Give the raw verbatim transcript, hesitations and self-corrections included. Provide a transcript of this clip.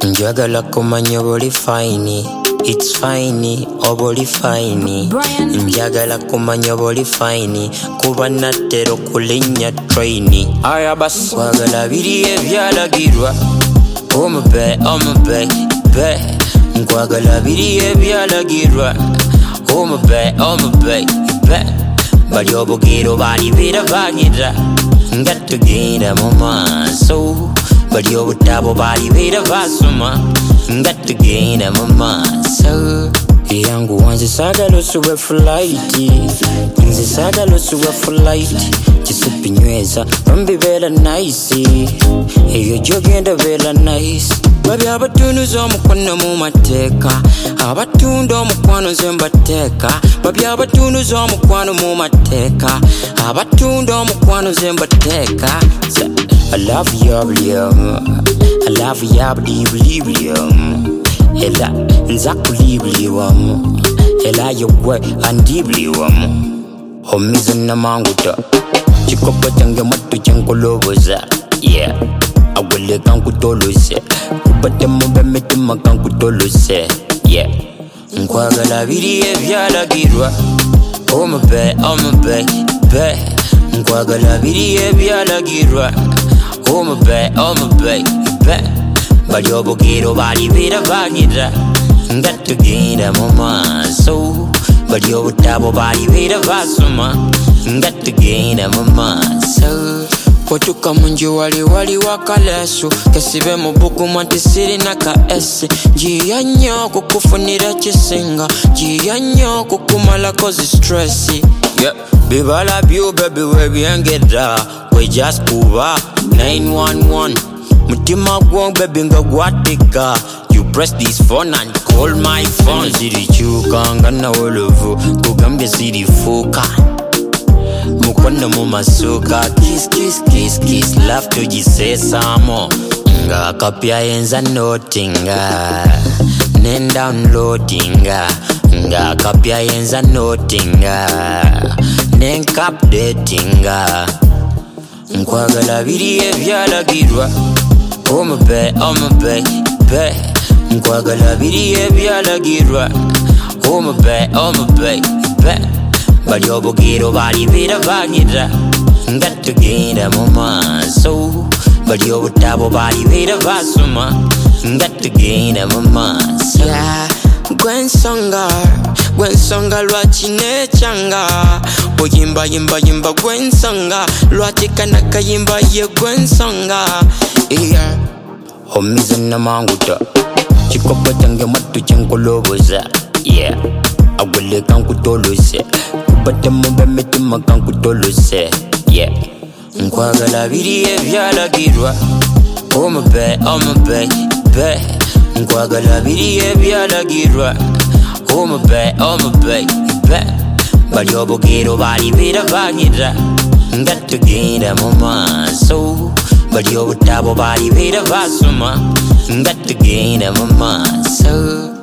Njagala kumanya boli fine. It's fine, oboli fine. Njagala kumanya boli fine. Kuba natero kulinya traini. Aya basi kwagala biri ebyalagirwa. Omupe, omupe, be. Nkwagala biri ebyalagirwa. Omupe, omupe, be. Bali obugiro bali bira bagira. Ngatugenda mu maaso. Bali obutabo bali bira basoma. Ngatugenda mu maaso. Yangu wanze sagala osuwe flight. Nze sagala osuwe flight. Chisupi nyweza bambi bela nice. Eyo jogenda bela nice. Babi abatundu z'omukwano mu mateeka. Abatundu omukwano nze mbateeka. Babi abatundu z'omukwano mu mateeka. Abatundu omukwano nze mbateeka. I love you, William. I love you, William. Ela nzakulibliwam. Ela yowe andibliwam. Omizo na manguta. Chikopa change matu chankoloboza. Yeah. Awele kankutolose. Kubate mube mitima kankutolose. Yeah. Nkwagala biri ebyalagirwa. Omupe, omupe, be. Nkwagala biri ebyalagirwa. Omupe, omupe, be. Bali obugiro bali bira bagira. Ngatugenda mu maaso. Bali obutabo bali bira basoma. Ngatugenda mu maaso. Potuka munji wali wali wakalesu. Kesibe mu buku mwanti siri na ka esi. Jiya nyo kukufunira chisinga. Jiya nyo kukumala kozi stressi. Yeah. Bibala biu baby we biengeda. We just kuba nine one one. Mutima gwong baby nga gwatika. You press this phone and call my phone. Siri chuka ngana wolovu. Kugambia siri fuka. Mukwano mu masuka. Kiss kiss kiss kiss. Love to jisesamo. Nga kapya enza notinga. Nen downloadinga. Nga kapya enza notinga. Nen updatinga. Nkwagala biri ebyalagirwa. Omupe, omupe, be. Nkwagala biri ebyalagirwa. Omupe, omupe, be. Bali obugiro bali bira bagira. Ngatugenda mu maaso. Bali obutabo bali bira basoma. Ngatugenda mu maaso. Yeah. Gwensonga, gwensonga lwachine changa. Oyimba yimba yimba gwensonga. Lwachikana kayimba ye gwensonga. Yeah. Omizo na manguta. Chikopa change matu chankoloboza. Yeah. Awele kankutolose. Kubate mube mitima kankutolose. Yeah. Nkwagala biri ebyalagirwa. Omupe, omupe, be. Nkwagala biri ebyalagirwa. Omupe, omupe, be. Bali obugiro bali bira bagira. Ngatugenda mu maaso. Bali obutabo bali bira basoma. Ngatugenda mu maaso.